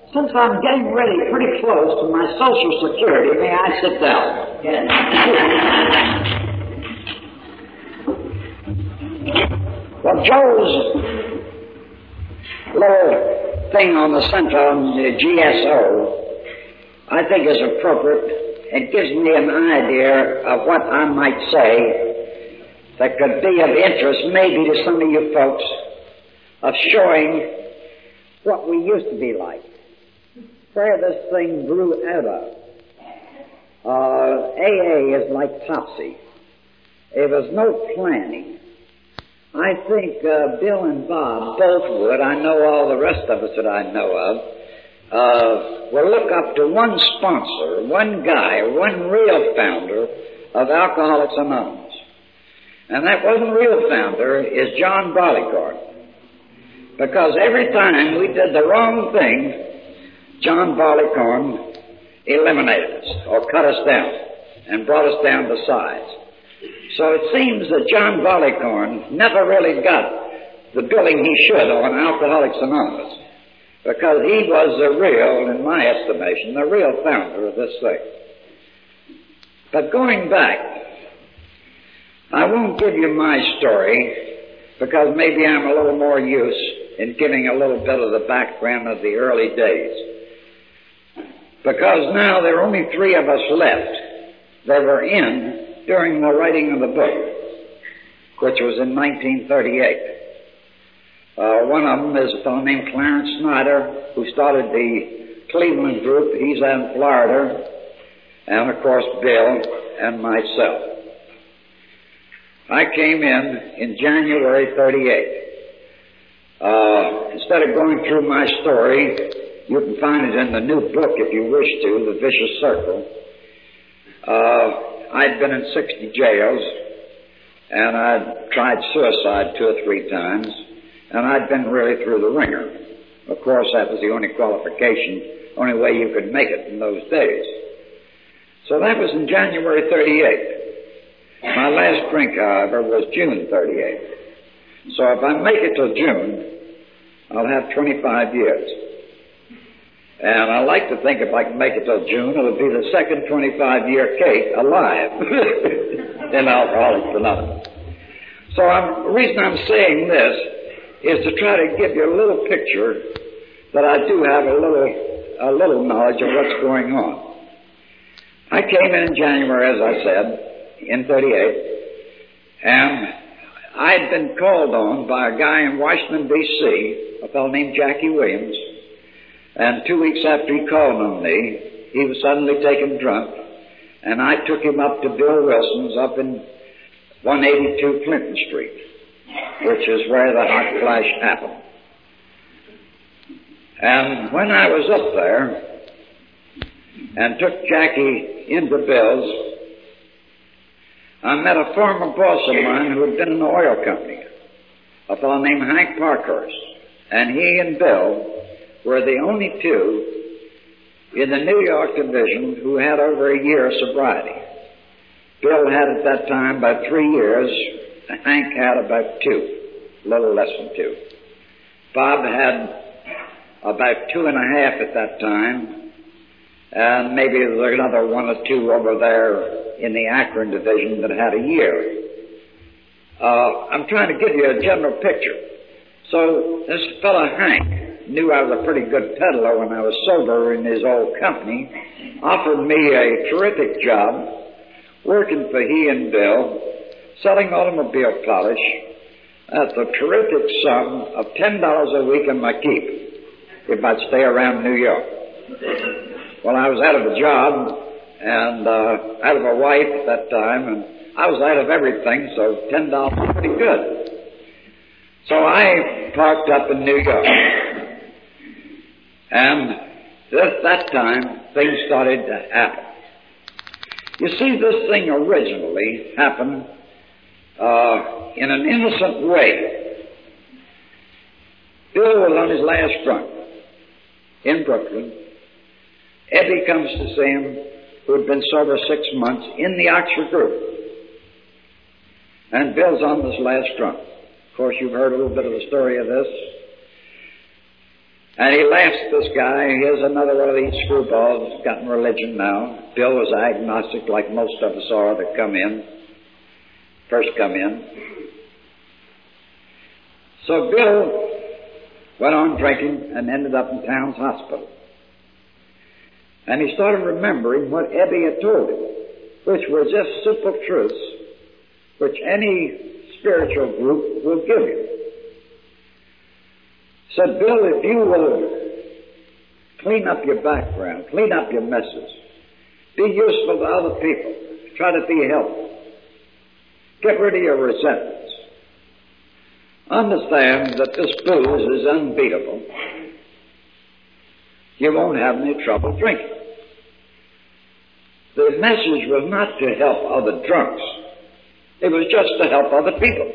Since I'm getting ready pretty close to my Social Security, may I sit down? Yes. Well, Joe's little thing on the center on the GSO, I think is appropriate. It gives me an idea of what I might say that could be of interest maybe to some of you folks of showing what we used to be like, where this thing grew out of. AA is like Topsy. There was no planning. I think Bill and Bob both would, I know all the rest of us that I know of, will look up to one sponsor, one guy, one real founder of Alcoholics Anonymous. And that one real founder is John Barleycorn. Because every time we did the wrong thing, John Barleycorn eliminated us or cut us down and brought us down to size. So it seems that John Barleycorn never really got the billing he should on Alcoholics Anonymous, because he was the real, in my estimation, the real founder of this thing. But going back, I won't give you my story, because maybe I'm a little more use in giving a little bit of the background of the early days. Because now there are only 3 of us left that were in during the writing of the book, which was in 1938. One of them is a fellow named Clarence Snyder, who started the Cleveland group. He's in Florida. And, of course, Bill and myself. I came in January 38. Instead of going through my story, you can find it in the new book if you wish to, The Vicious Circle. I'd been in 60 jails, and I'd tried suicide 2 or 3 times, and I'd been really through the ringer. Of course, that was the only qualification, only way you could make it in those days. So that was in January 38. My last drink, however, was June 38. So if I make it till June, I'll have 25 years. And I like to think if I can make it till June, it'll be the second 25-year Kate alive in Alcoholics Anonymous. So the reason I'm saying this is to try to give you a little picture that I do have a little knowledge of what's going on. I came in January, as I said, in 38, and I'd been called on by a guy in Washington, D.C., a fellow named Jackie Williams, and 2 weeks after he called on me, he was suddenly taken drunk, and I took him up to Bill Wilson's up in 182 Clinton Street, which is where the hot flash happened. And when I was up there and took Jackie into Bill's, I met a former boss of mine who had been in the oil company, a fellow named Hank Parkhurst, and he and Bill were the only 2 in the New York division who had over a year of sobriety. Bill had at that time about 3 years. Hank had about 2, a little less than 2. Bob had about 2.5 at that time, and maybe there was another 1 or 2 over there in the Akron division that had a year. I'm trying to give you a general picture. So this fellow Hank knew I was a pretty good peddler when I was sober in his old company, offered me a terrific job working for he and Bill, selling automobile polish at the terrific sum of $10 a week in my keep if I'd stay around New York. Well, I was out of a job and out of a wife at that time, and I was out of everything, so $10 was pretty good. So I parked up in New York. And at that time, things started to happen. You see, this thing originally happened in an innocent way. Bill was on his last drunk in Brooklyn. Eddie comes to see him, who had been sober 6 months, in the Oxford group. And Bill's on this last drunk. Of course, you've heard a little bit of the story of this. And he laughs at this guy. Here's another one of these screwballs gotten religion now. Bill was agnostic like most of us are that first come in. So Bill went on drinking and ended up in Towns Hospital. And he started remembering what Ebbie had told him, which were just simple truths which any spiritual group will give you. Said, Bill, if you will clean up your background, clean up your messes, be useful to other people, try to be helpful, get rid of your resentments, understand that this booze is unbeatable, you won't have any trouble drinking. The message was not to help other drunks. It was just to help other people.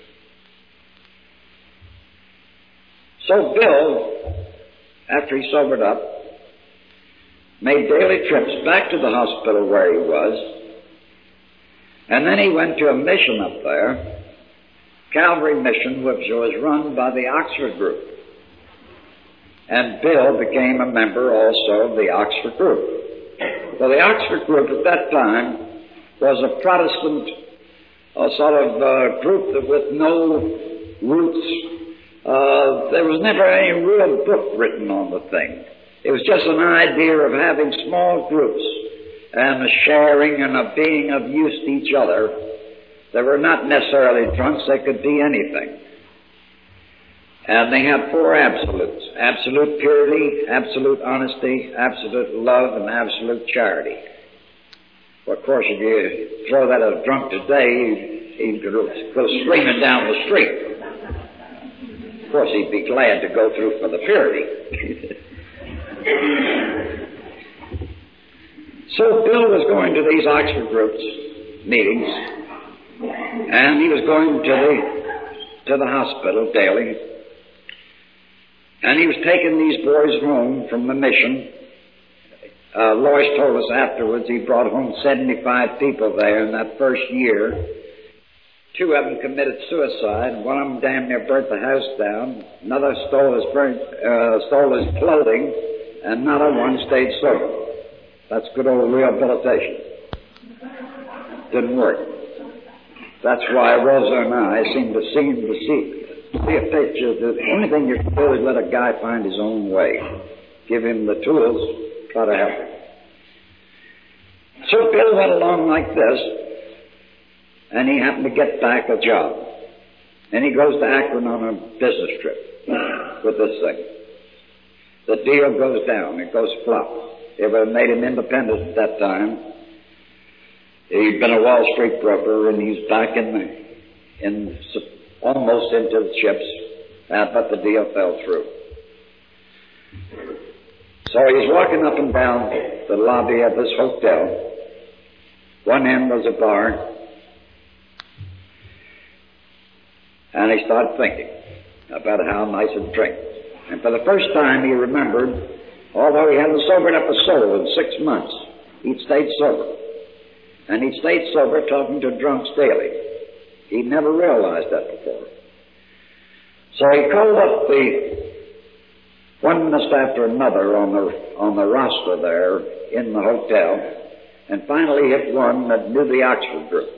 So Bill, after he sobered up, made daily trips back to the hospital where he was, and then he went to a mission up there, Calvary Mission, which was run by the Oxford Group. And Bill became a member also of the Oxford Group. Well, the Oxford Group at that time was a Protestant sort of group that with no roots. There was never any real book written on the thing. It was just an idea of having small groups and a sharing and a being of use to each other. They were not necessarily drunks. They could be anything. And they had 4 absolutes: absolute purity, absolute honesty, absolute love, and absolute charity. Well, of course, if you throw that at a drunk today, he'd go screaming down the street. Of course, he'd be glad to go through for the purity. So Bill was going to these Oxford groups meetings, and he was going to the hospital daily, and he was taking these boys home from the mission. Lois told us afterwards he brought home 75 people there in that first year. 2 of them committed suicide, and one of them damn near burnt the house down. Another stole his clothing, and another one stayed sober. That's good old rehabilitation. Didn't work. That's why Rosa and I seem to see a picture that the only thing you can do is let a guy find his own way. Give him the tools, try to help him. So Bill went along like this, and he happened to get back a job. And he goes to Akron on a business trip with this thing. The deal goes down. It goes flop. It would have made him independent at that time. He'd been a Wall Street broker, and he's back almost into the chips, but the deal fell through. So he's walking up and down the lobby of this hotel. One end was a bar. And he started thinking about how nice a drink. And for the first time he remembered, although he hadn't sobered up a soul in 6 months, he'd stayed sober. And he'd stayed sober talking to drunks daily. He'd never realized that before. So he called up one list after another on the roster there in the hotel, and finally hit one that knew the Oxford Group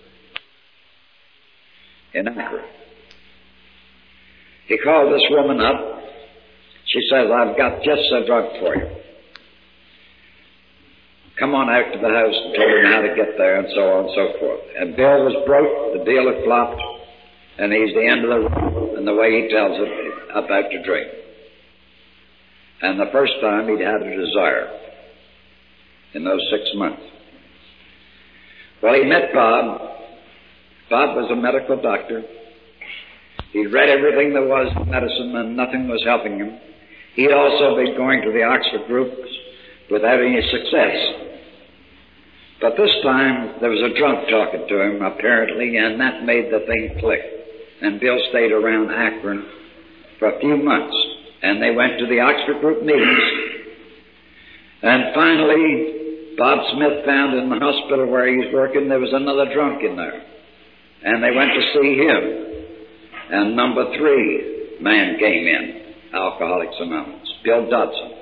in Akron. He called this woman up. She says, I've got just a drug for you. Come on out to the house and told him how to get there, and so on and so forth. And Bill was broke, the deal had flopped, and he's the end of the road, and the way he tells it, about to drink. And the first time he'd had a desire in those 6 months. Well, he met Bob. Bob was a medical doctor. He'd read everything there was in medicine, and nothing was helping him. He'd also been going to the Oxford groups without any success. But this time, there was a drunk talking to him, apparently, and that made the thing click. And Bill stayed around Akron for a few months, and they went to the Oxford group meetings. And finally, Bob Smith found in the hospital where he was working, there was another drunk in there. And they went to see him. And number 3 man came in. Alcoholics Anonymous, Bill Dodson.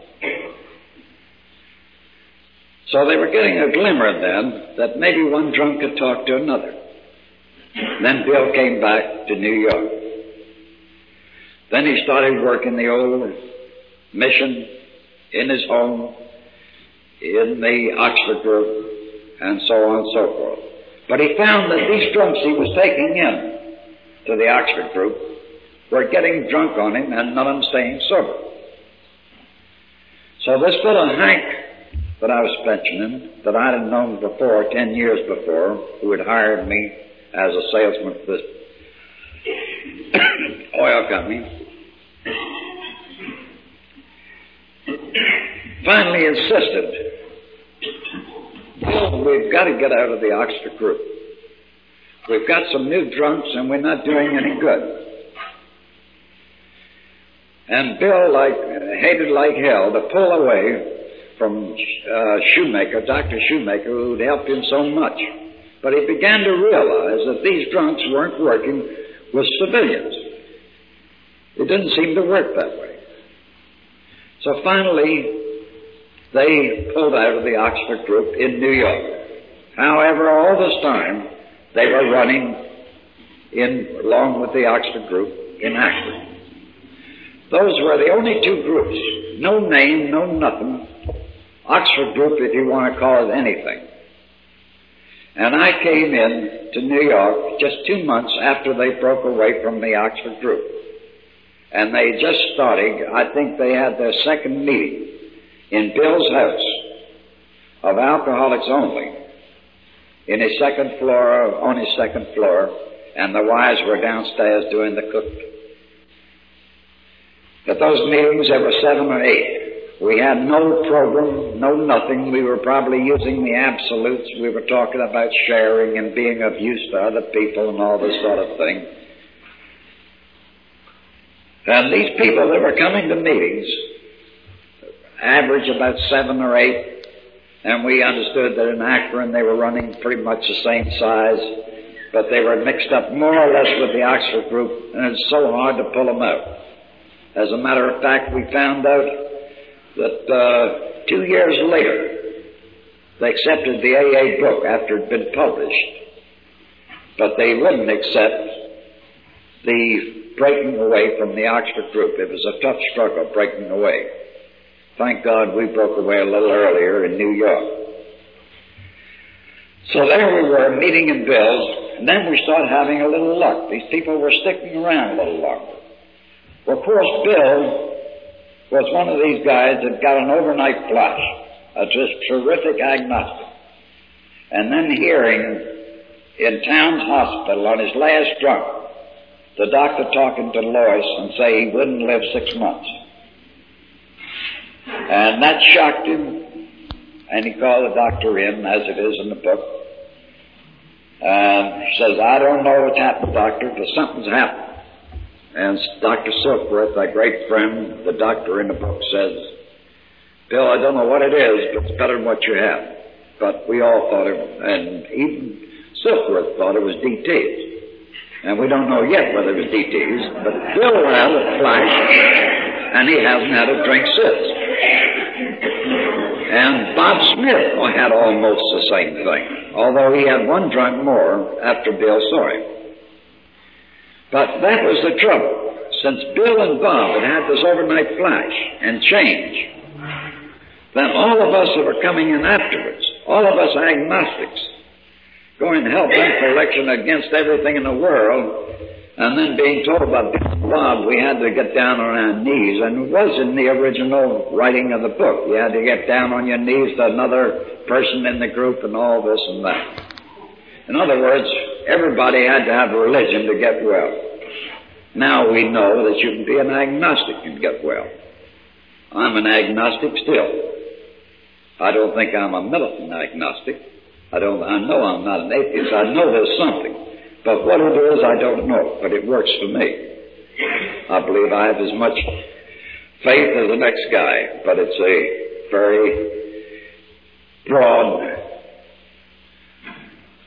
So they were getting a glimmer then that maybe one drunk could talk to another. Then Bill came back to New York. Then he started working the old mission in his home, in the Oxford group, and so on and so forth. But he found that these drunks he was taking in to the Oxford group were getting drunk on him and none of them staying sober. So this fellow Hank that I was mentioning, that I had known before, 10 years before, who had hired me as a salesman for this oil company, finally insisted, "Bill, we've got to get out of the Oxford group. We've got some new drunks and we're not doing any good." And Bill hated like hell to pull away from Shoemaker, Dr. Shoemaker, who'd helped him so much. But he began to realize that these drunks weren't working with civilians. It didn't seem to work that way. So finally, they pulled out of the Oxford group in New York. However, all this time, they were running along with the Oxford group in Akron. Those were the only two groups. No name, no nothing. Oxford group, if you want to call it anything. And I came in to New York just 2 months after they broke away from the Oxford group. And they just started, I think they had their second meeting in Bill's house of alcoholics only, in his second floor, on his second floor, and the wives were downstairs doing the cooking. At those meetings, there were 7 or 8. We had no program, no nothing. We were probably using the absolutes. We were talking about sharing and being of use to other people and all this sort of thing. And these people that were coming to meetings, average about 7 or 8, and we understood that in Akron they were running pretty much the same size, but they were mixed up more or less with the Oxford group, and it's so hard to pull them out. As a matter of fact, we found out that 2 years later, they accepted the AA book after it had been published, but they wouldn't accept the breaking away from the Oxford group. It was a tough struggle breaking away. Thank God we broke away a little earlier in New York. So there we were, meeting in Bill's, and then we started having a little luck. These people were sticking around a little longer. Well, of course, Bill was one of these guys that got an overnight flash, a just terrific agnostic. And then hearing in Towns Hospital on his last drunk, the doctor talking to Lois and say he wouldn't live 6 months. And that shocked him, and he called the doctor in, as it is in the book. And he says, "I don't know what's happened, doctor, but something's happened." And Dr. Silkworth, a great friend, the doctor in the book, says, "Bill, I don't know what it is, but it's better than what you have." But we all thought it, and even Silkworth thought it was DTs. And we don't know yet whether it was DTs, but Bill had a flash, and he hasn't had a drink since. And Bob Smith had almost the same thing, although he had 1 drunk more after Bill saw him. But that was the trouble. Since Bill and Bob had this overnight flash and change, then all of us that were coming in afterwards, all of us agnostics, going hell bent for election against everything in the world, and then being told by Bill and Bob we had to get down on our knees, and it was in the original writing of the book. You had to get down on your knees to another person in the group and all this and that. In other words, everybody had to have a religion to get well. Now we know that you can be an agnostic and get well. I'm an agnostic still. I don't think I'm a militant agnostic. I know I'm not an atheist. I know there's something. But what it is, I don't know. But it works for me. I believe I have as much faith as the next guy. But it's a very broad,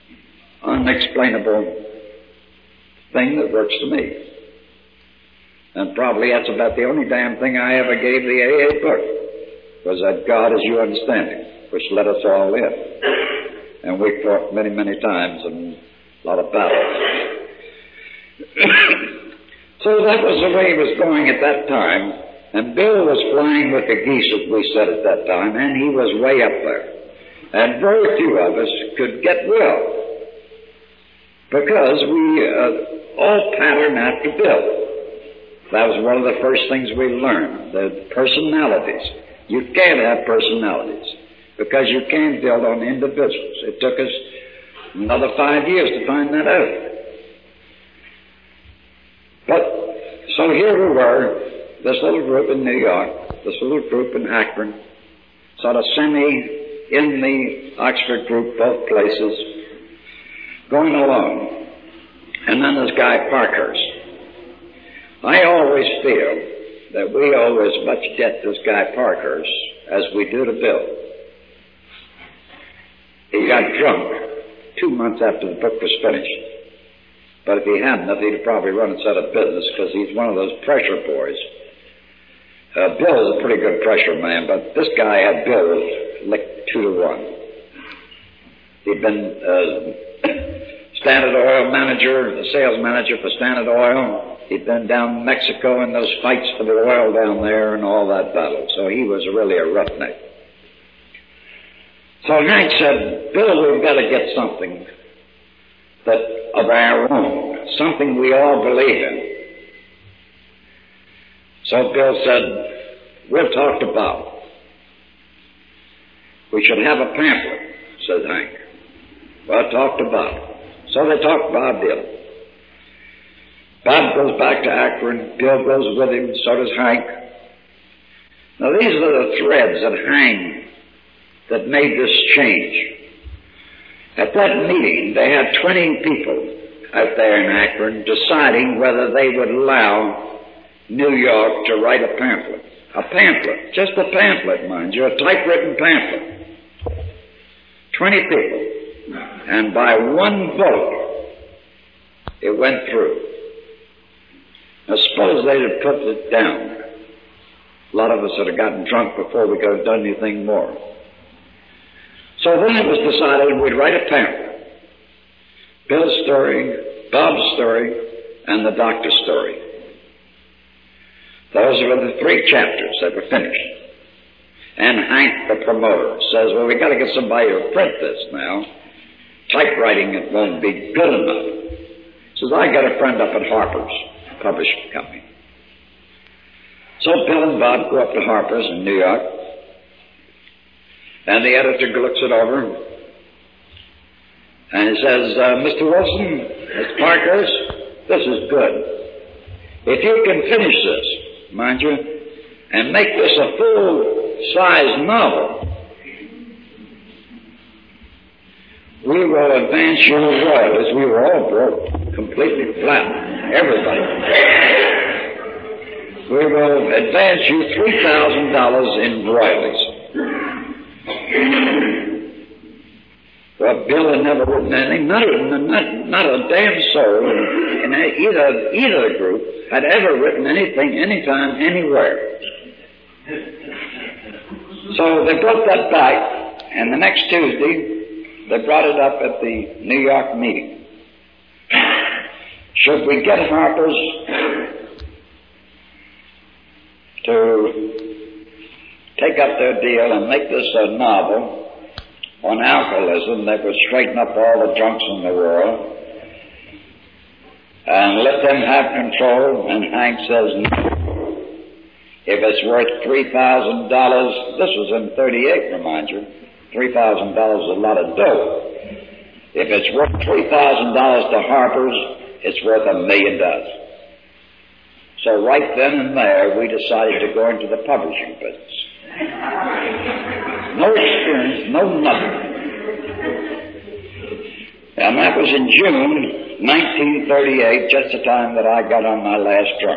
unexplainable thing that works for me. And probably that's about the only damn thing I ever gave the AA book, was that God as you understand Him, which let us all in. And we fought many, many times and a lot of battles. So that was the way it was going at that time. And Bill was flying with the geese, as we said at that time, and he was way up there. And very few of us could get well, because we all patterned after Bill. That was one of the first things we learned, the personalities. You can't have personalities, because you can't build on individuals. It took us another 5 years to find that out. But, so here we were, this little group in New York, this little group in Akron, sort of in the Oxford group, both places, going along. And then this guy Parkhurst. I always feel that we owe as much debt to this guy Parkhurst as we do to Bill. He got drunk 2 months after the book was finished. But if he hadn't, he'd have probably run us out of business, because he's one of those pressure boys. Bill's a pretty good pressure man, but this guy had Bill licked 2-1. He'd been Standard Oil manager, the sales manager for Standard Oil. He'd been down in Mexico in those fights for the oil down there and all that battle. So he was really a roughneck. So Hank said, Bill, we've got to get something that of our own, something we all believe in. So Bill said, we'll talk to Bob. We should have a pamphlet, says Hank. Well, talk to Bob. So they talked to Bob Dylan. Bob goes back to Akron. Bill goes with him. So does Hank. Now, these are the threads that hang that made this change. At that meeting, they had 20 people out there in Akron deciding whether they would allow New York to write a pamphlet. A pamphlet. Just a pamphlet, mind you. A typewritten pamphlet. 20 people. And by one vote, it went through. Now, suppose they'd have put it down. A lot of us would have gotten drunk before we could have done anything more. So then it was decided we'd write a pamphlet. Bill's story, Bob's story, and the doctor's story. Those were the 3 chapters that were finished. And Hank, the promoter, says, well, we've got to get somebody to print this now. Typewriting, it won't be good enough. He says, I got a friend up at Harper's Publishing Company. So Bill and Bob go up to Harper's in New York, and the editor looks it over, and he says, Mr. Wilson, Mr. Parkhurst, this is good. If you can finish this, mind you, and make this a full-size novel, we will advance your royalties. We were all broke, completely flat, everybody. We will advance you $3,000 in royalties. Well, Bill had never written anything. Not a damn soul in either group had ever written anything, anytime, anywhere. So they brought that back, and the next Tuesday, they brought it up at the New York meeting. Should we get Harper's to take up their deal and make this a novel on alcoholism that would straighten up all the drunks in the world and let them have control? And Hank says, no. If it's worth $3,000, this was in 38, remind you. $3,000 is a lot of dough. If it's worth $3,000 to Harper's, it's worth $1 million. So right then and there, we decided to go into the publishing business. No experience, no nothing. And that was in June 1938, just the time that I got on my last drunk.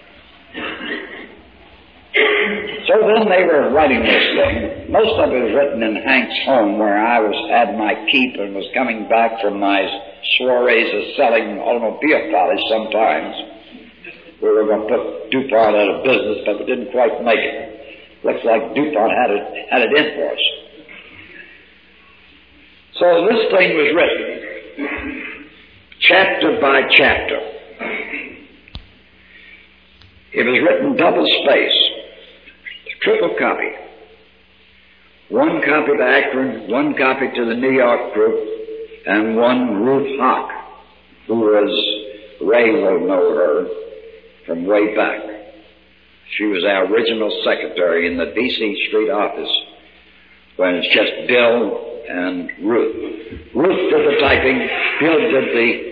So then they were writing this thing. Most of it was written in Hank's home, where I had my keep and was coming back from my soirees of selling automobile polish sometimes. We were going to put DuPont out of business, but we didn't quite make it. Looks like DuPont had it in for us. So this thing was written chapter by chapter. It was written double-space, triple copy. One copy to Akron, one copy to the New York group, and one Ruth Hock, who was, Ray will know her from way back. She was our original secretary in the D.C. Street office when it's just Bill and Ruth. Ruth did the typing, Bill did the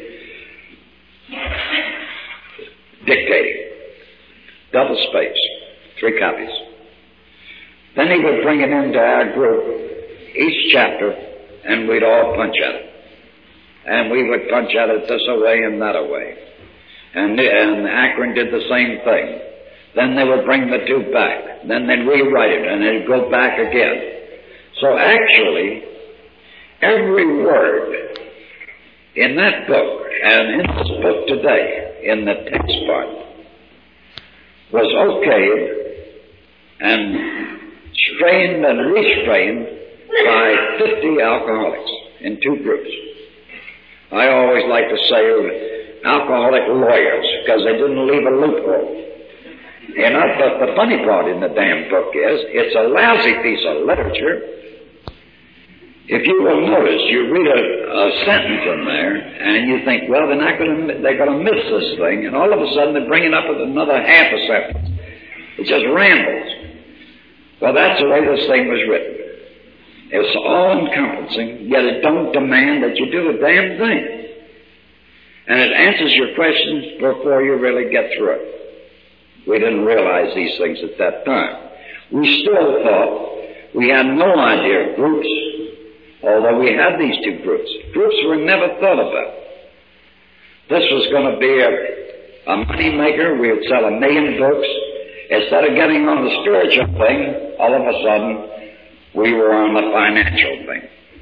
dictating. Double space, 3 copies. Then he would bring it into our group, each chapter, and we'd all punch at it. And we would punch at it this way and that way. And Akron did the same thing. Then they would bring the 2 back. Then they'd rewrite it, and they'd go back again. So actually, every word in that book, and in this book today, in the text part, was okayed and strained and restrained by 50 alcoholics in 2 groups. I always like to say alcoholic lawyers, because they didn't leave a loophole. You know, but the funny part in the damn book is, it's a lousy piece of literature. If you will notice, you read a sentence in there, and you think, well, they're going to miss this thing, and all of a sudden they bring it up with another half a sentence. It just rambles. Well, that's the way this thing was written. It's all-encompassing, yet it don't demand that you do a damn thing. And it answers your questions before you really get through it. We didn't realize these things at that time. We still thought we had no idea of groups, although we had these 2 groups. Groups were never thought about. This was going to be a money maker. We would sell 1 million books. Instead of getting on the spiritual thing, all of a sudden, we were on the financial thing.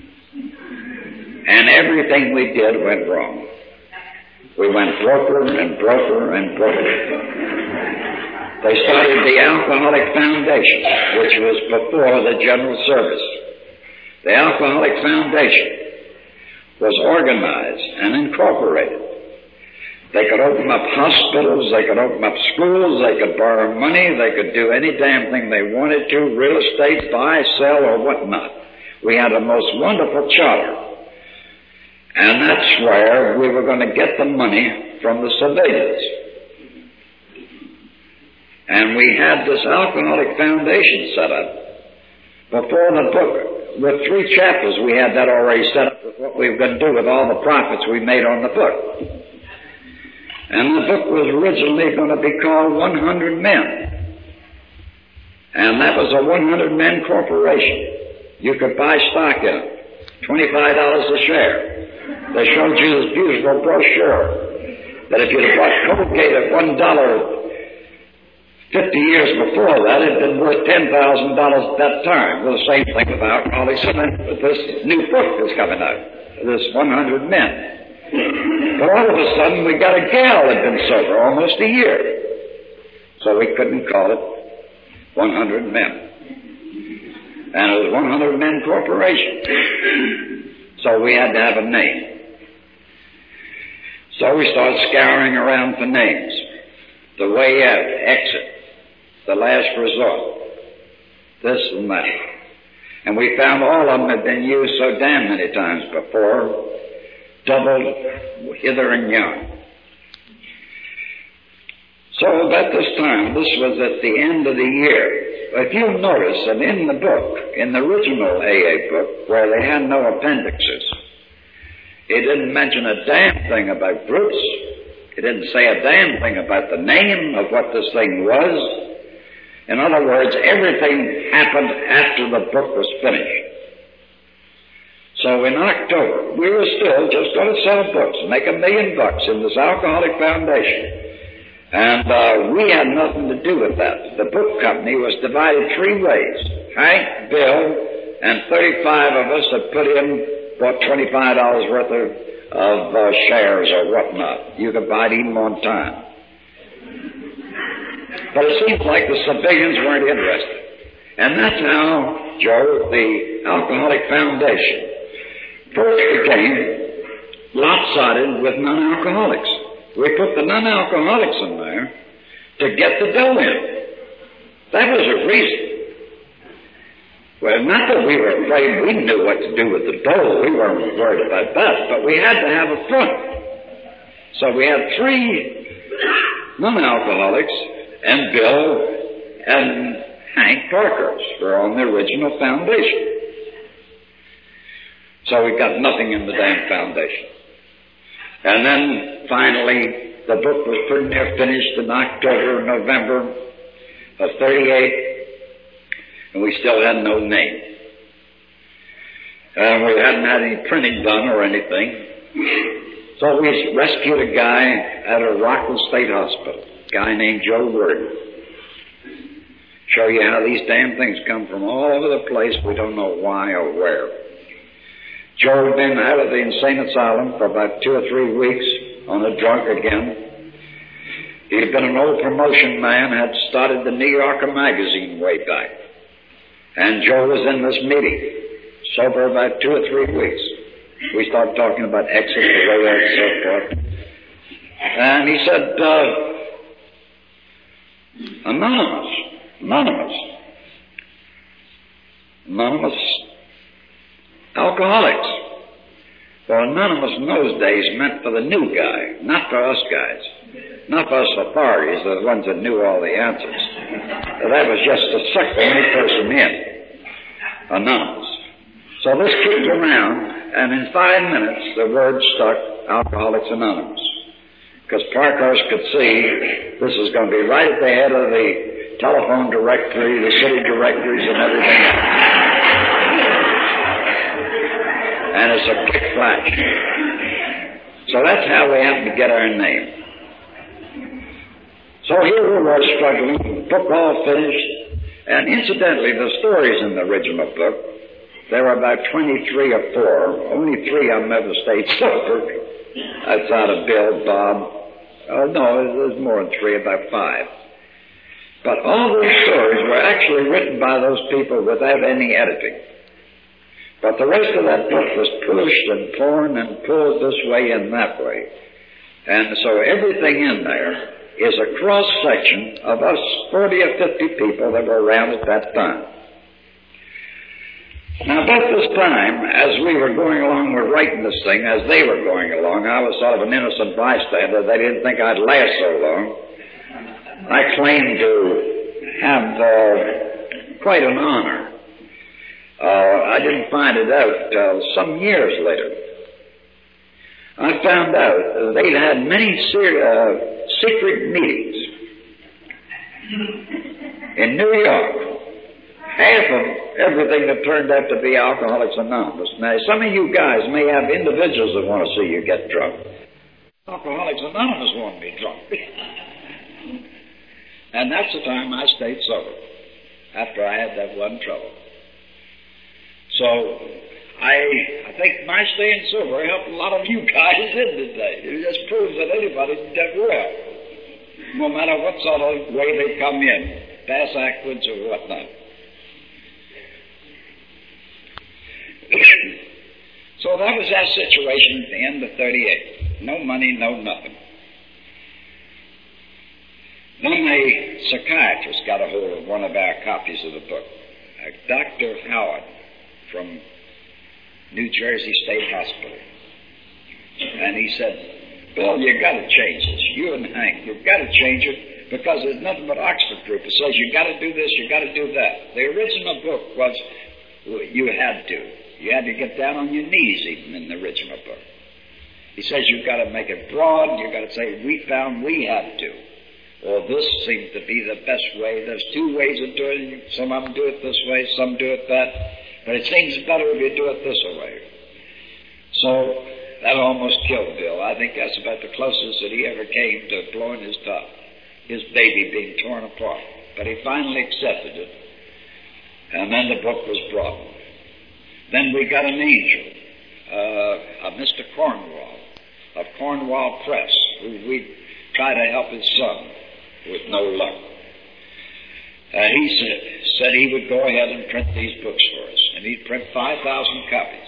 And everything we did went wrong. We went broker and broker and broker. They started the Alcoholic Foundation, which was before the General Service. The Alcoholic Foundation was organized and incorporated. They could open up hospitals, they could open up schools, they could borrow money, they could do any damn thing they wanted to, real estate, buy, sell, or whatnot. We had a most wonderful charter. And that's where we were going to get the money from the civilians. And we had this Alcoholic Foundation set up before the book. With 3 chapters, we had that already set up with what we were going to do with all the profits we made on the book. And the book was originally going to be called 100 Men. And that was a 100-man corporation. You could buy stock in it, $25 a share. They showed you this beautiful brochure that if you'd have bought Colgate at $1 50 years before that, it had been worth $10,000 at that time. Well, the same thing with Alcoholics Anonymous. This new book was coming out, this 100 Men. But all of a sudden, we got a gal that had been sober almost a year. So we couldn't call it 100 Men. And it was 100 Men Corporation. So we had to have a name. So we started scouring around for names. The way out, exit, the last resort, this and that. And we found all of them had been used so damn many times before, doubled hither and yon. So at this time, this was at the end of the year. If you'll notice that in the book, in the original AA book, where they had no appendixes, it didn't mention a damn thing about groups. It didn't say a damn thing about the name of what this thing was. In other words, everything happened after the book was finished. So in October, we were still just going to sell books, make $1 million in this Alcoholic Foundation. And we had nothing to do with that. The book company was divided 3 ways. Hank, Bill, and 35 of us had put in about $25 worth of shares or whatnot. You could buy it even on time. But it seems like the civilians weren't interested. And that's how, Joe, the Alcoholic Foundation first became lopsided with non-alcoholics. We put the non-alcoholics in there to get the dough in. That was a reason. Well, not that we were afraid we knew what to do with the dough. We weren't worried about that. But we had to have a front. So we had 3 non-alcoholics, and Bill and Hank Parkhurst were on the original foundation. So we got nothing in the damn foundation. And then finally, the book was pretty near finished in October or November of 38, and we still had no name. And we hadn't had any printing done or anything. So we rescued a guy at a Rockville State Hospital, a guy named Joe Worden. Show you how these damn things come from all over the place. We don't know why or where. Joe had been out of the insane asylum for about 2 or 3 weeks on a drunk again. He had been an old promotion man, had started the New Yorker magazine way back. And Joe was in this meeting, sober about 2 or 3 weeks. We started talking about exit, the way out, and so forth. And he said, Anonymous alcoholics. Well, anonymous in those days meant for the new guy, not for us guys. Not for us authorities, the ones that knew all the answers. That was just to suck any person in. Anonymous. So this kicked around, and in 5 minutes, the word stuck, Alcoholics Anonymous. Because Parkhurst could see this is going to be right at the head of the telephone directory, the city directories, and everything else. And it's a quick flash. So that's how we happened to get our name. So here we were struggling, book all finished, and incidentally, the stories in the original book, there were about 23 or 4. Only 3 of them ever stayed sober. Outside of Bill, Bob. Oh, no, there's more than 3, about 5. But all those stories were actually written by those people without any editing. But the rest of that book was pushed and torn and pulled this way and that way. And so everything in there is a cross-section of us 40 or 50 people that were around at that time. Now, about this time, as we were going along with writing this thing, as they were going along, I was sort of an innocent bystander. They didn't think I'd last so long. I claimed to have quite an honor. I didn't find it out some years later. I found out they'd had many secret meetings in New York. Half of everything that turned out to be Alcoholics Anonymous. Now, some of you guys may have individuals that want to see you get drunk. Alcoholics Anonymous want me drunk. And that's the time I stayed sober, after I had that one trouble. So, I think my staying sober helped a lot of you guys in today. It just proves that anybody can get well, no matter what sort of way they come in, pass backwards or whatnot. So that was our situation at the end of 38. No money, no nothing. Then a psychiatrist got a hold of one of our copies of the book, Dr. Howard from New Jersey State Hospital. And he said, Bill, you've got to change this. You and Hank, you've got to change it because there's nothing but Oxford proof. It says you've got to do this, you've got to do that. The original book was you had to. You had to get down on your knees even in the original book. He says you've got to make it broad. You've got to say, we found we had to. Or this seems to be the best way. There's 2 ways of doing it. Some of them do it this way, some do it that. But it seems better if you do it this way. So that almost killed Bill. I think that's about the closest that he ever came to blowing his top. His baby being torn apart. But he finally accepted it. And then the book was brought. Then we got an angel, Mr. Cornwall, of Cornwall Press, who we tried to help his son with no luck. he said he would go ahead and print these books for us, and he'd print 5,000 copies.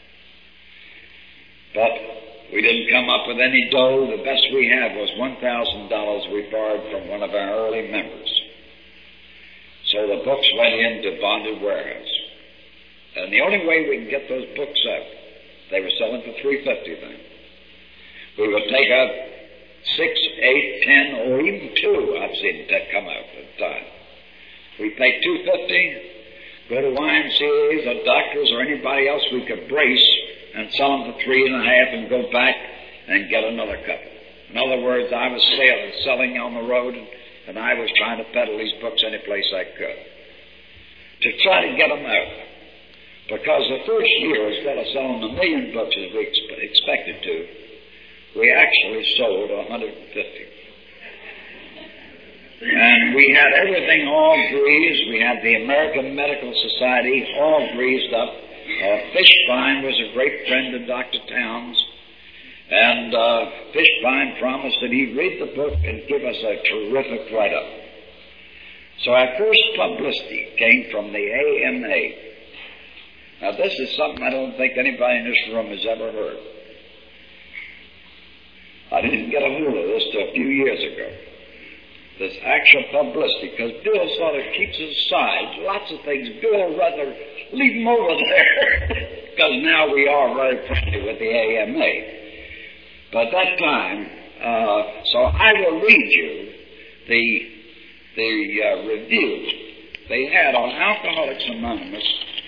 But we didn't come up with any dough. The best we had was $1,000 we borrowed from one of our early members. So the books went into bonded warehouse. And the only way we could get those books out, they were selling for $3.50 then. We would take out 6, 8, 10, or even 2. I've seen that come out at the time. We paid $2.50, go to YMCA's or doctors or anybody else we could brace and sell them for $3.50 and go back and get another couple. In other words, I was selling on the road, and I was trying to peddle these books any place I could to try to get them out. Because the first year, instead of selling 1 million books as we expected to, we actually sold 150. And we had everything all greased. We had the American Medical Society all greased up. Fishbein was a great friend of Dr. Towns, and Fishbein promised that he'd read the book and give us a terrific write-up. So our first publicity came from the AMA. Now this is something I don't think anybody in this room has ever heard. I didn't get a hold of this till a few years ago. This actual publicity, because Bill sort of keeps it aside. Lots of things, Bill would rather leave them over there, because now we are very friendly with the AMA. But at that time, so I will read you the review they had on Alcoholics Anonymous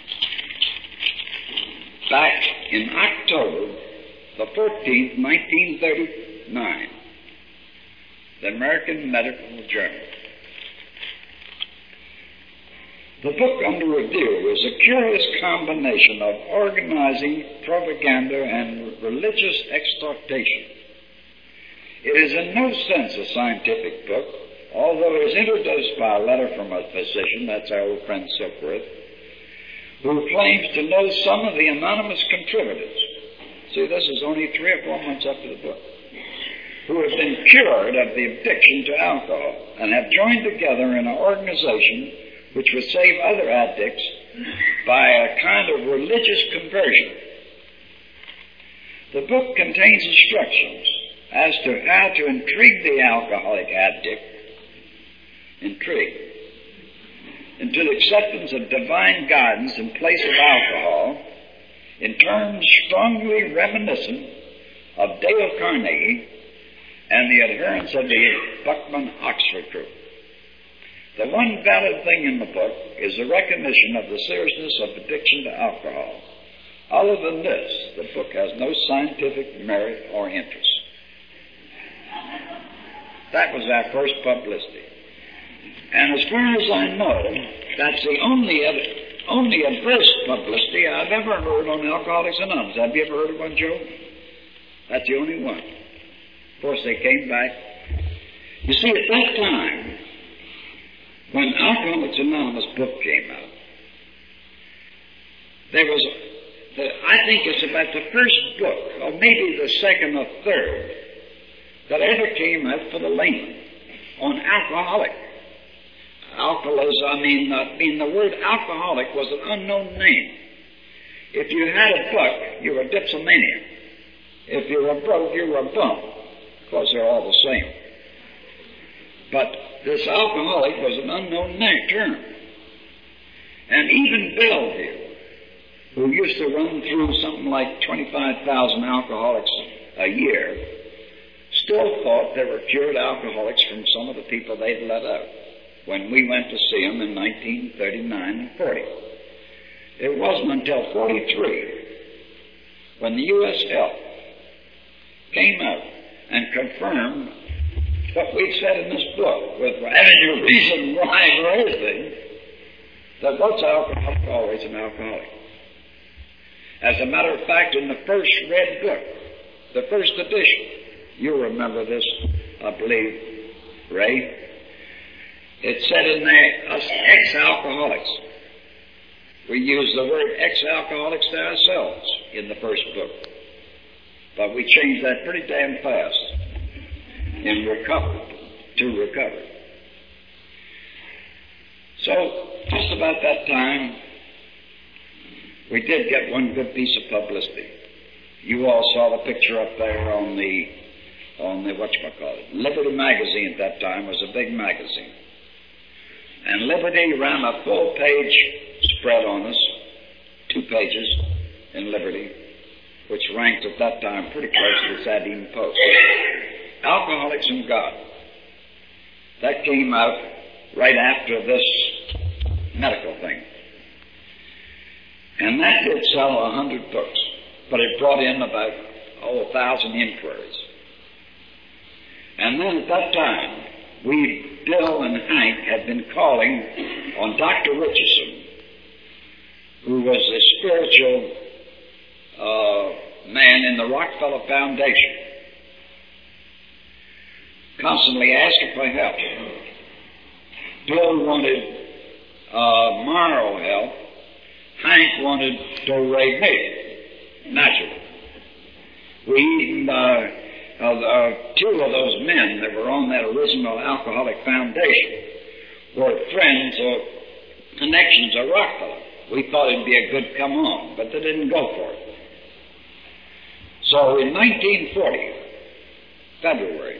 back in October the 14th, 1939. The American Medical Journal. The book under review is a curious combination of organizing, propaganda, and religious exhortation. It is in no sense a scientific book, although it is introduced by a letter from a physician, that's our old friend Silkworth, who claims to know some of the anonymous contributors. See, this is only 3 or 4 months after the book. Who have been cured of the addiction to alcohol and have joined together in an organization which would save other addicts by a kind of religious conversion. The book contains instructions as to how to intrigue the alcoholic addict, into the acceptance of divine guidance in place of alcohol in terms strongly reminiscent of Dale Carnegie and the adherents of the Buckman-Oxford group. The one valid thing in the book is the recognition of the seriousness of addiction to alcohol. Other than this, the book has no scientific merit or interest. That was our first publicity. And as far as I know, that's the only adverse publicity I've ever heard on Alcoholics Anonymous. Have you ever heard of one, Joe? That's the only one. Of course, they came back. You see, at that time, when Alcoholics Anonymous book came out, there was, I think it's about the first book, or maybe the second or third, that ever came out for the layman on alcoholic. The word alcoholic was an unknown name. If you had a buck, you were a dipsomaniac. If you were broke, you were a bum. Of course, they're all the same. But this alcoholic was an unknown term. And even Bellevue, who used to run through something like 25,000 alcoholics a year, still thought they were cured alcoholics from some of the people they'd let out when we went to see them in 1939 and 40. It wasn't until 43 when the U.S. Health came out and confirmed what we'd said in this book, without any reason, rhyme, or anything, that what's alcoholic always an alcoholic. As a matter of fact, in the first red book, the first edition, you remember this, I believe, Ray, it said in there, us ex-alcoholics. We used the word ex-alcoholics to ourselves in the first book. But we changed that pretty damn fast in recovery, to recovery. So, just about that time, we did get one good piece of publicity. You all saw the picture up there on the whatchamacallit. Liberty magazine at that time was a big magazine. And Liberty ran a full-page spread on us, 2 pages in Liberty, which ranked at that time pretty close to the Sabine Post. Alcoholics and God. That came out right after this medical thing. And that did sell 100 books, but it brought in about 1,000 inquiries. And then at that time, Bill and Hank had been calling on Dr. Richardson, who was a spiritual man in the Rockefeller Foundation, constantly asking for help. Bill wanted moral help. Hank wanted to raise me, naturally. We even, 2 of those men that were on that original Alcoholic Foundation were friends or connections of Rockefeller. We thought it'd be a good come on, but they didn't go for it. So in 1940, February,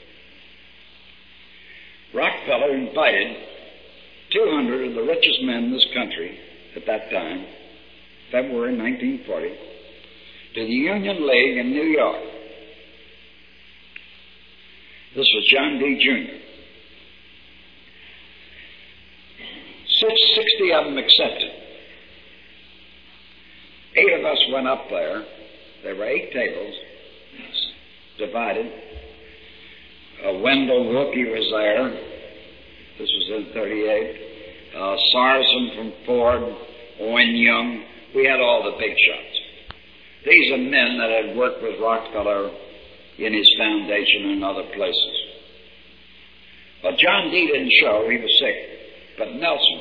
Rockefeller invited 200 of the richest men in this country at that time, February 1940, to the Union League in New York. This was John D. Jr. 60 of them accepted. 8 of us went up there. There were 8 tables divided. Wendell Wilkie was there. This was in 38. Sarson from Ford, Owen Young. We had all the big shots. These are men that had worked with Rockefeller in his foundation and other places. But John D. didn't show. He was sick. But Nelson,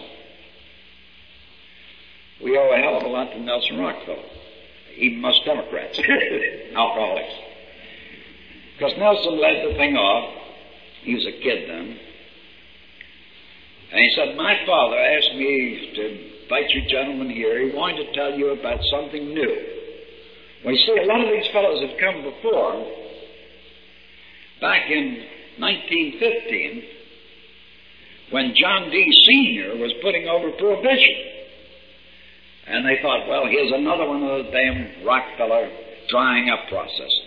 we owe a hell of a lot to Nelson Rockefeller. Even us Democrats, alcoholics. Because Nelson led the thing off. He was a kid then. And he said, my father asked me to invite you gentlemen here. He wanted to tell you about something new. Well, you see, a lot of these fellows had come before. Back in 1915, when John D. Sr. was putting over prohibition. And they thought, well, here's another one of those damn Rockefeller drying up processes.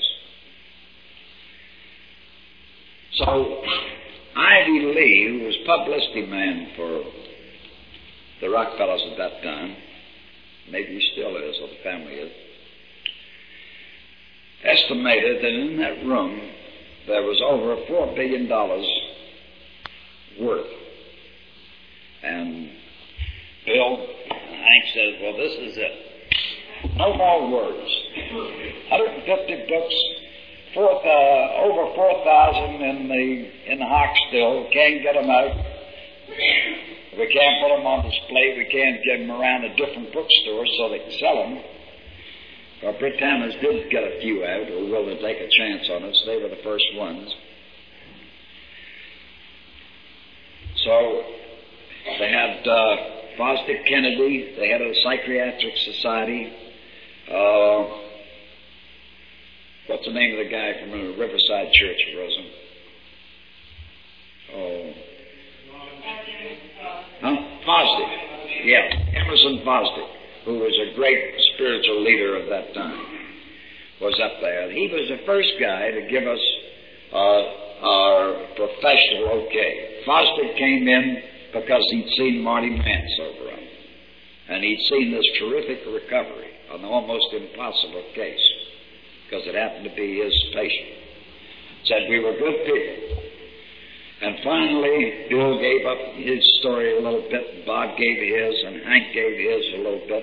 So Ivy Lee, who was publicity man for the Rockefellers at that time, maybe he still is, or the family is, estimated that in that room there was over $4 billion worth. And Bill and Hank says, well, this is it. No more words. 150 books, over 4,000 in the hock still. Can't get them out. We can't put them on display. We can't get them around a different bookstores so they can sell them. Well, Britannia's did get a few out, who were willing to take a chance on us. They were the first ones. So they had Fosdick Kennedy, the head of the Psychiatric Society. What's the name of the guy from the Riverside Church, Rosa? Fosdick. Yeah, Emerson Fosdick, who was a great spiritual leader of that time, was up there. He was the first guy to give us our professional okay. Fosdick came in because he'd seen Marty Mance over him, and he'd seen this terrific recovery on an almost impossible case, because it happened to be his patient. Said we were good people. And finally, Bill gave up his story a little bit, Bob gave his, and Hank gave his a little bit.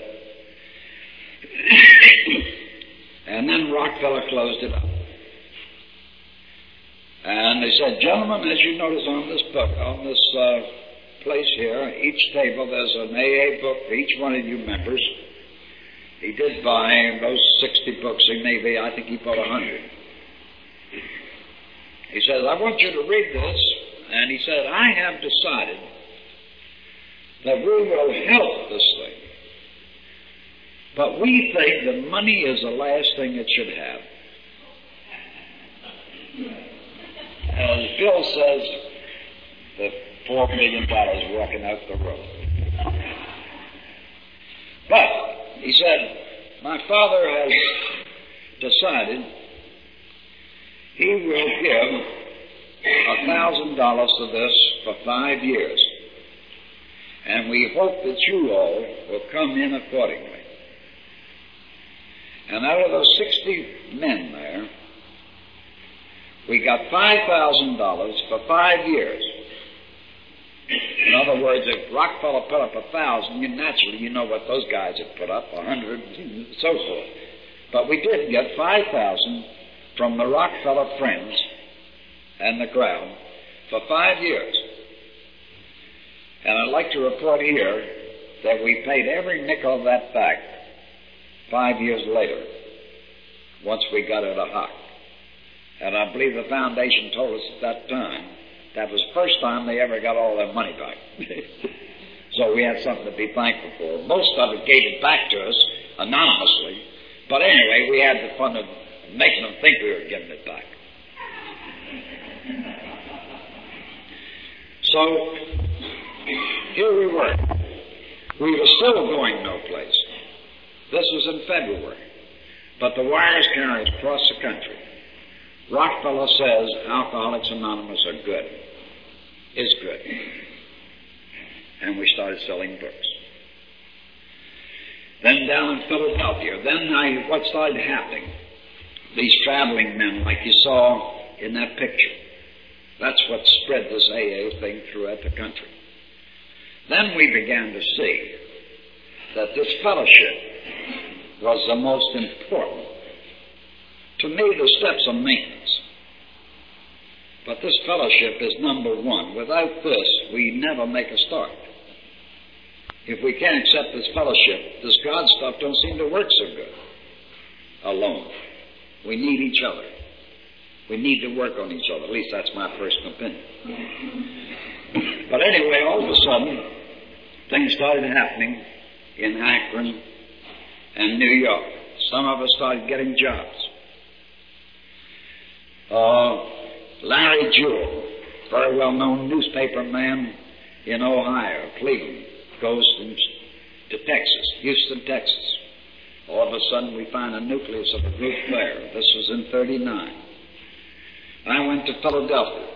And then Rockefeller closed it up. And they said, gentlemen, as you notice on this book, on this place here, each table, there's an AA book for each one of you members. He did buy those 60 books. I think he bought 100. He says, I want you to read this. And he said, I have decided that we will help this thing. But we think that money is the last thing it should have. As Bill says, the $4 million walking out the road. But, he said, my father has decided he will give $1,000 to this for 5 years. And we hope that you all will come in accordingly. And out of those 60 men there, we got $5,000 for 5 years. In other words, if Rockefeller put up 1,000, you know what those guys had put up, 100, and so forth. But we did get 5,000 from the Rockefeller friends and the crowd for 5 years. And I'd like to report here that we paid every nickel of that back 5 years later, once we got it a hock. And I believe the foundation told us at that time that was the first time they ever got all their money back. So we had something to be thankful for. Most of it gave it back to us anonymously. But anyway, we had the fun of making them think we were giving it back. So, here we were. We were still going no place. This was in February. But the wires carried across the country. Rockefeller says Alcoholics Anonymous are good. Is good. And we started selling books. Then down in Philadelphia, what started happening? These traveling men, like you saw in that picture. That's what spread this AA thing throughout the country. Then we began to see that this fellowship was the most important. To me, the steps of maintenance. But this fellowship is number one. Without this, we never make a start. If we can't accept this fellowship, this God stuff don't seem to work so good alone. We need each other. We need to work on each other. At least that's my personal opinion. But anyway, all of a sudden, things started happening in Akron and New York. Some of us started getting jobs. Larry Jewell, very well-known newspaper man in Ohio, Cleveland, goes to Texas, Houston, Texas. All of a sudden, we find a nucleus of a group there. This was in 1939. I went to Philadelphia.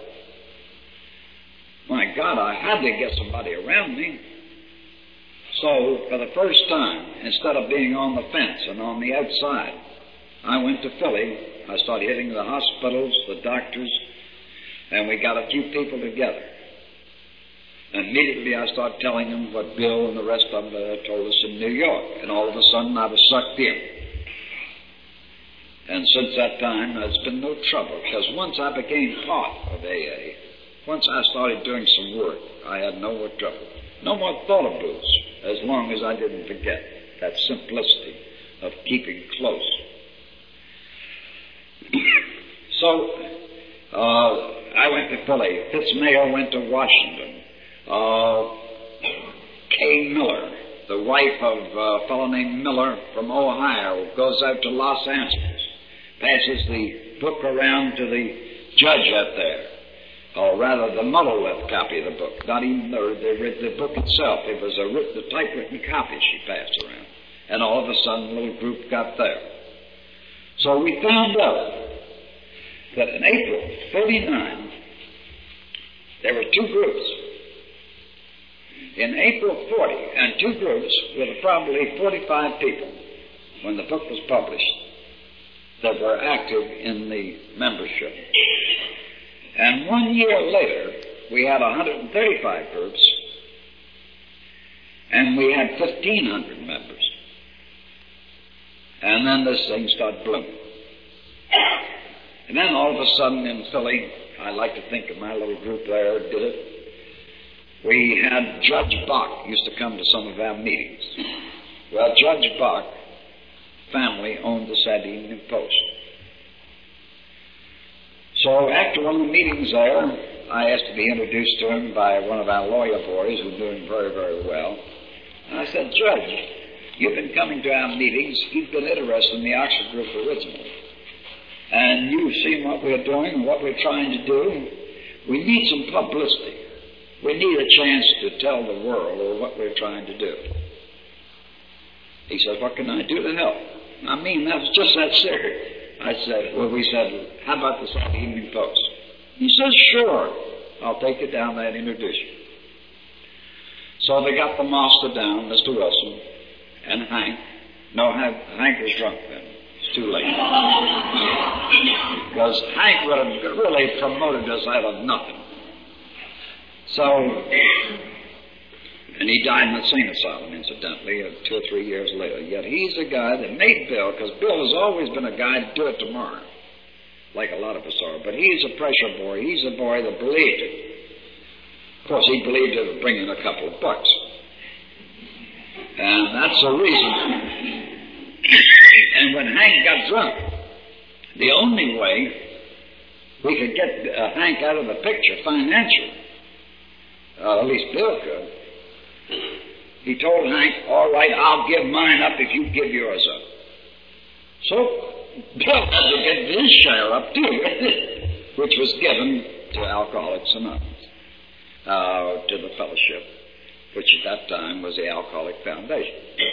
My God, I had to get somebody around me. So, for the first time, instead of being on the fence and on the outside, I went to Philly. I started hitting the hospitals, the doctors, and we got a few people together. And immediately I started telling them what Bill and the rest of them had told us in New York. And all of a sudden I was sucked in. And since that time, there's been no trouble, because once I became part of AA, once I started doing some work, I had no more trouble. No more thought of booze, as long as I didn't forget that simplicity of keeping close. So, I went to Philly. Fitzmayer went to Washington. Kay Miller, the wife of a fellow named Miller from Ohio, goes out to Los Angeles, passes the book around to the judge out there. Or rather, the monolith copy of the book, not even the book itself. It was a typewritten copy she passed around. And all of a sudden, a little group got there. So we found out that in April 1939, there were two groups. In April 1940, and two groups with probably 45 people, when the book was published, that were active in the membership. And 1 year later, we had 135 groups, and we had 1,500 members. And then this thing started blooming. And then all of a sudden in Philly, I like to think of my little group there did it. We had Judge Bach used to come to some of our meetings. Well, Judge Bach family owned the Saturday Evening Post. So after one of the meetings there, I asked to be introduced to him by one of our lawyer boys who knew him very, very well. And I said, Judge, you've been coming to our meetings. You've been interested in the Oxford Group originally. And you've seen what we're doing and what we're trying to do. We need some publicity. We need a chance to tell the world what we're trying to do. He said, what can I do to help? I mean, that was just that serious. We said, how about the Saturday Evening Post? He says, sure. I'll take you down there and introduce you. So they got the master down, Mr. Wilson, and Hank. No, Hank was drunk then. It's too late. Because Hank would have really promoted us out of nothing. So, and he died in the sane asylum, incidentally, 2 or 3 years later. Yet he's the guy that made Bill, because Bill has always been a guy to do it tomorrow, like a lot of us are. But he's a pressure boy. He's a boy that believed it. Of course, he believed it would bring in a couple of bucks. And that's the reason. And when Hank got drunk, the only way we could get Hank out of the picture financially, at least Bill could, he told Hank, all right, I'll give mine up if you give yours up. So Bill had to give his share up too, which was given to Alcoholics Anonymous, to the fellowship, which at that time was the Alcoholic Foundation.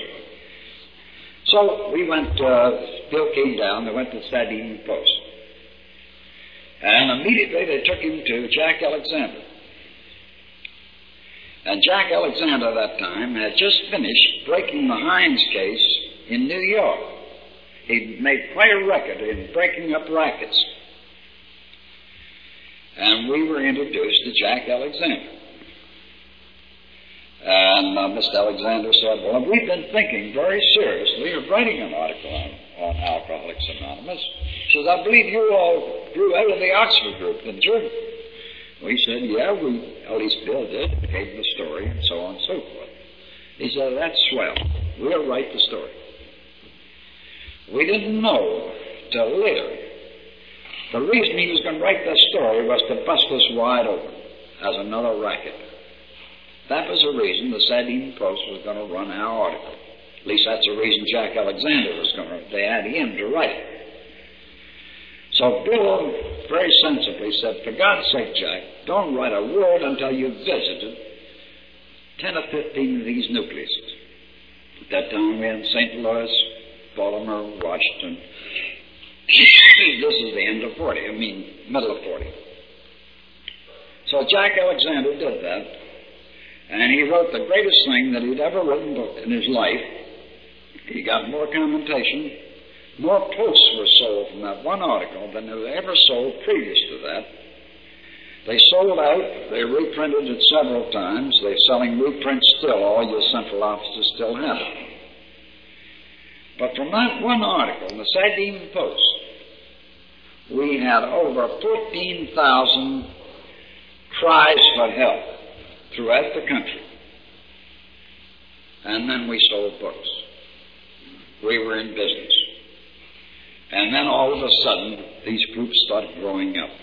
So we went, Bill came down, they went to the Saturday Evening Post. And immediately they took him to Jack Alexander. And Jack Alexander at that time had just finished breaking the Hines case in New York. He'd made quite a record in breaking up rackets. And we were introduced to Jack Alexander. And Mr. Alexander said, well, we've been thinking very seriously of writing an article on Alcoholics Anonymous. He says, I believe you all grew out of the Oxford Group, didn't you? We said, yeah, at least Bill did, gave him the story, and so on and so forth. He said, that's swell. We'll write the story. We didn't know till later. The reason he was going to write that story was to bust us wide open as another racket. That was the reason the Saturday Evening Post was going to run our article. At least that's the reason Jack Alexander was going to. They had him to write it. So Bill very sensibly said, for God's sake, Jack, don't write a word until you've visited 10 or 15 of these nucleuses. At that time we had St. Louis, Baltimore, Washington. This is the end of 40, middle of 40. So Jack Alexander did that, and he wrote the greatest thing that he'd ever written book in his life. He got more commentation. More posts were sold from that one article than they were ever sold previous to that. They sold out. They reprinted it several times. They're selling reprints still. All your central offices still have it. But from that one article in the Saturday Evening Post, we had over 14,000 cries for help throughout the country. And then we sold books. We were in business. And then all of a sudden, these groups started growing up.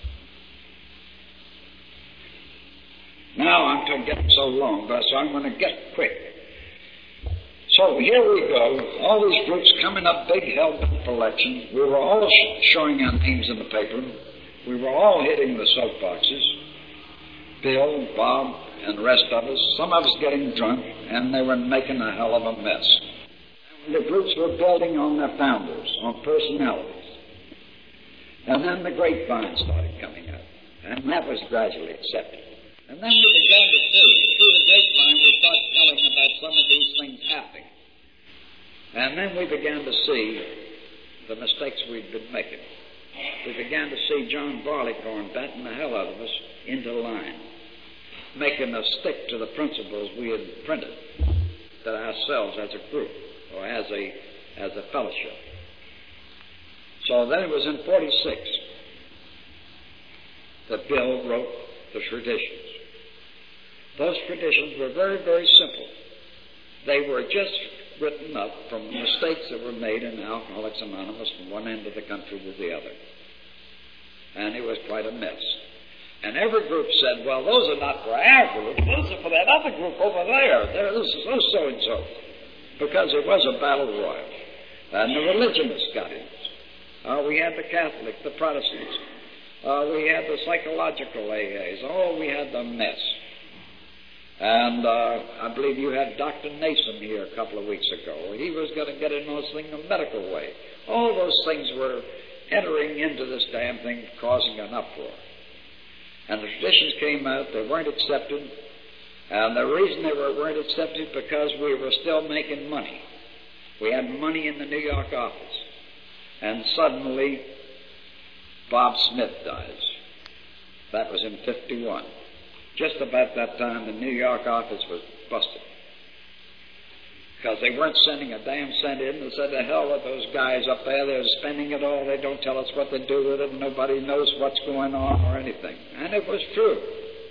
Now I'm getting so long, so I'm going to get quick. So here we go, all these groups coming up big, hell-bent for election. We were all showing our names in the paper. We were all hitting the soapboxes. Bill, Bob, and the rest of us. Some of us getting drunk, and they were making a hell of a mess. The groups were building on their founders, on personalities. And then the grapevine started coming up. And that was gradually accepted. And then we began to see, through the grapevine, we started telling about some of these things happening. And then we began to see the mistakes we'd been making. We began to see John Barleycorn batting the hell out of us into line, making us stick to the principles we had printed, that ourselves as a group, or as a fellowship. So then it was in 46 that Bill wrote the traditions. Those traditions were very, very simple. They were just written up from mistakes that were made in Alcoholics Anonymous from one end of the country to the other. And it was quite a mess. And every group said, well, those are not for our group. Those are for that other group over there. This is so-and-so. Because it was a battle royal. And the religionists got in. We had the Catholics, the Protestants. We had the psychological AAs. We had the mess. And I believe you had Dr. Nason here a couple of weeks ago. He was going to get in on this thing the medical way. All those things were entering into this damn thing, causing an uproar. And the traditions came out. They weren't accepted. And the reason they weren't accepted because we were still making money. We had money in the New York office. And suddenly, Bob Smith dies. That was in 51. Just about that time, the New York office was busted. Because they weren't sending a damn cent in. They said, the hell with those guys up there. They're spending it all. They don't tell us what to do with it. And nobody knows what's going on or anything. And it was true.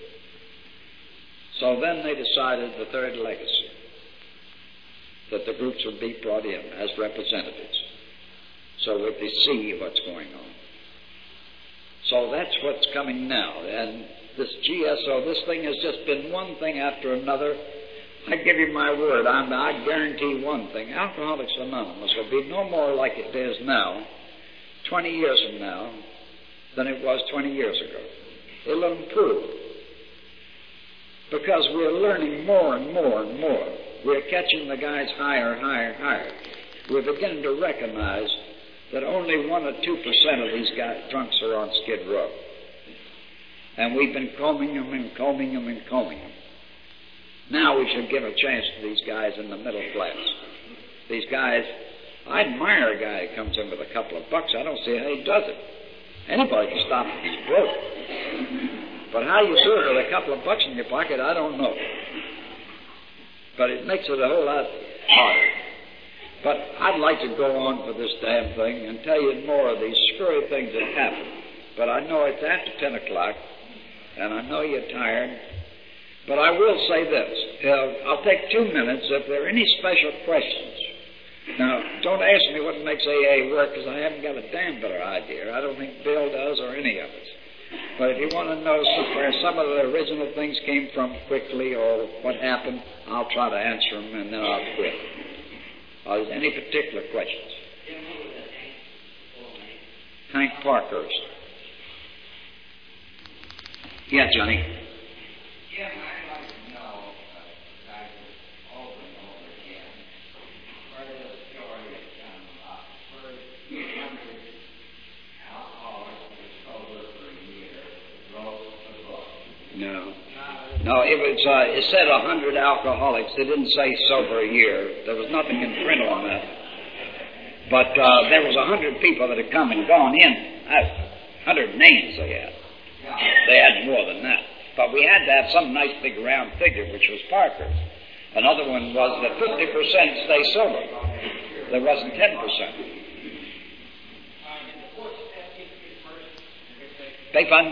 So then they decided the third legacy, that the groups would be brought in as representatives, so we could see what's going on. So that's what's coming now. And this GSO, this thing has just been one thing after another. I give you my word, I guarantee one thing. Alcoholics Anonymous will be no more like it is now, 20 years from now, than it was 20 years ago. It'll improve. Because we're learning more and more and more. We're catching the guys higher, higher, higher. We're beginning to recognize that only 1 or 2% of these drunks are on Skid Row. And we've been combing them and combing them and combing them. Now we should give a chance to these guys in the middle class. These guys, I admire a guy who comes in with a couple of bucks. I don't see how he does it. Anybody can stop if he's broke. But how you do it with a couple of bucks in your pocket, I don't know. But it makes it a whole lot harder. But I'd like to go on for this damn thing and tell you more of these screwy things that happen. But I know it's after 10 o'clock, and I know you're tired. But I will say this. I'll take 2 minutes if there are any special questions. Now, don't ask me what makes AA work, because I haven't got a damn better idea. I don't think Bill does or any of us. But if you want to know where some of the original things came from quickly or what happened, I'll try to answer them and then I'll quit. Any particular questions? Hank Parkhurst. Yeah, Johnny. Yeah, I'd like to know, over and over again, where the story has come up. First, 100 alcoholics were sober for a year, wrote a book. No, it said 100 alcoholics. It didn't say sober a year. There was nothing in print on that. But there was 100 people that had come and gone in. 100 names they had. They had more than that. But we had to have some nice big round figure, which was Parker. Another one was that 50% stay sober. There wasn't 10%. Beg pardon?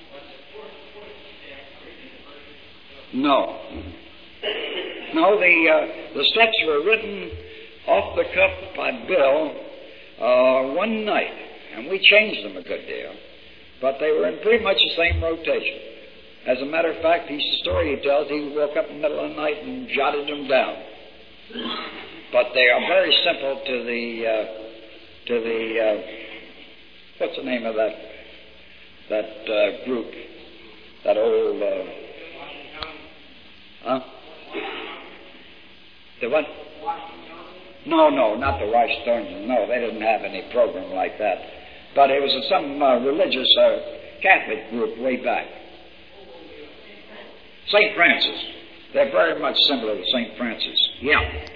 No. No, the steps were written off the cuff by Bill one night, and we changed them a good deal. But they were in pretty much the same rotation. As a matter of fact, the story he tells, he woke up in the middle of the night and jotted them down. But they are very simple to the what's the name of that group? That old The what? No, not the Washingtonians. No, they didn't have any program like that. But it was some religious Catholic group way back. St. Francis. They're very much similar to St. Francis. Yeah.